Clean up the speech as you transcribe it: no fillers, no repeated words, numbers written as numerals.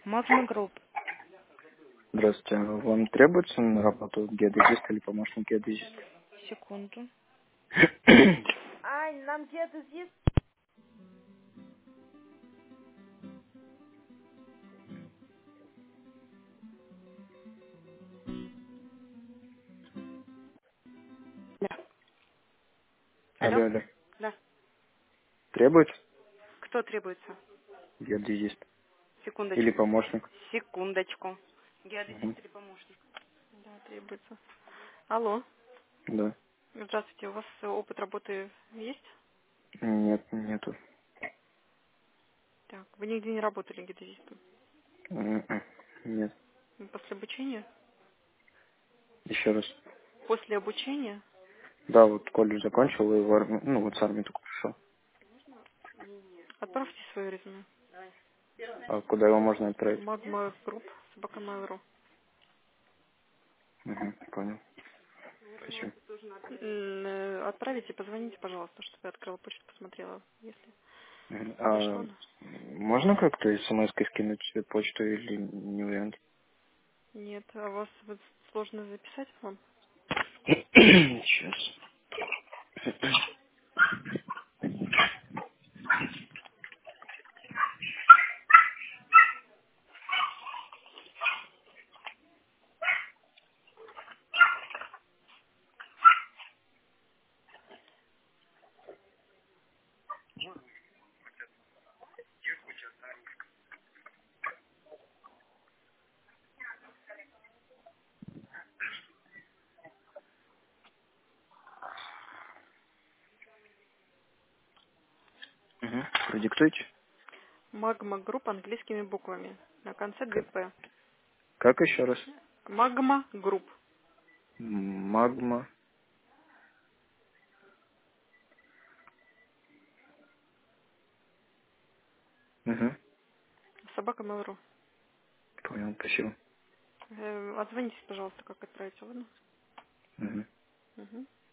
Магма Групп. Здравствуйте. Вам требуется на работу геодезист или помощник геодезиста? Секунду. Ань, нам геодезист. Алло? Алло, алло. Да. Требуется Кто требуется? геодезист или Секундочку. помощник? Секундочку. Мгм. Геодезист или помощник? Да, требуется. Алло. Да. Здравствуйте. У вас опыт работы есть? Нет, нету. Так. Вы нигде не работали геодезистом? М-м. Нет. После обучения? Еще раз. После обучения? Да, вот колледж закончил и в армию, ну вот с армии только пришел. Отправьте свое резюме. А куда его можно отправить? Магма Групп. Собака Mail.ru. Угу, понял. Спасибо. Отправите, позвоните, пожалуйста, чтобы я открыла почту, посмотрела, если Мгм. пришло. А можно как-то смс-кой скинуть себе почту или не вариант? Нет, а вас вот сложно записать вам? Сейчас. Угу. Продиктуйте. Магма Групп английскими буквами. На конце 2 Как, П. как еще раз? Магма Групп. Магма. Угу. Собака Mail.ru. Понял, спасибо. Отзвонитесь, пожалуйста, как отправить, ладно? Угу. Угу.